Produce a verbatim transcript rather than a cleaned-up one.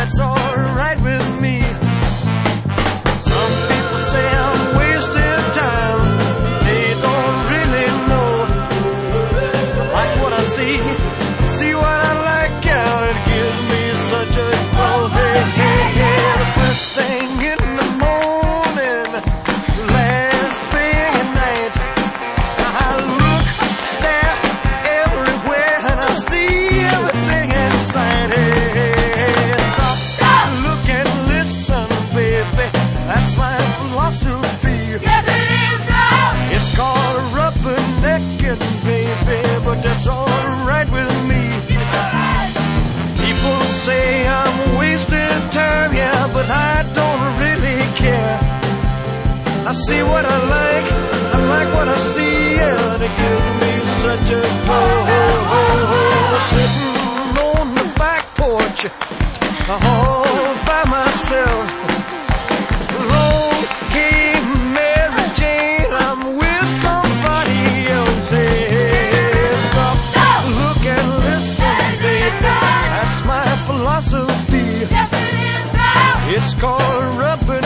that's alright with me. Some people say I'm wasting time, they don't really know. I like what I see, see what I like, yeah, it gives me such a glow. Hey, hey, hey, the first thing in the morning, last thing at night, I look, stare everywhere, and I see everything inside. Hey, hey, hey, stop, stop, look and listen, baby, that's my philosophy. Yes, it is now. It's called rubbernecking, baby, but that's alright with me. It's alright. People say I'm wasting time, yeah, but I don't really care. I see what I like, I like what I see, yeah, it gives me such a glow. Sitting on the back porch, all by myself. Along came Mary Jane, I'm with somebody else. Hey, stop, Stop. look and listen, baby, that's my philosophy. Yes, it is now. It's called rubber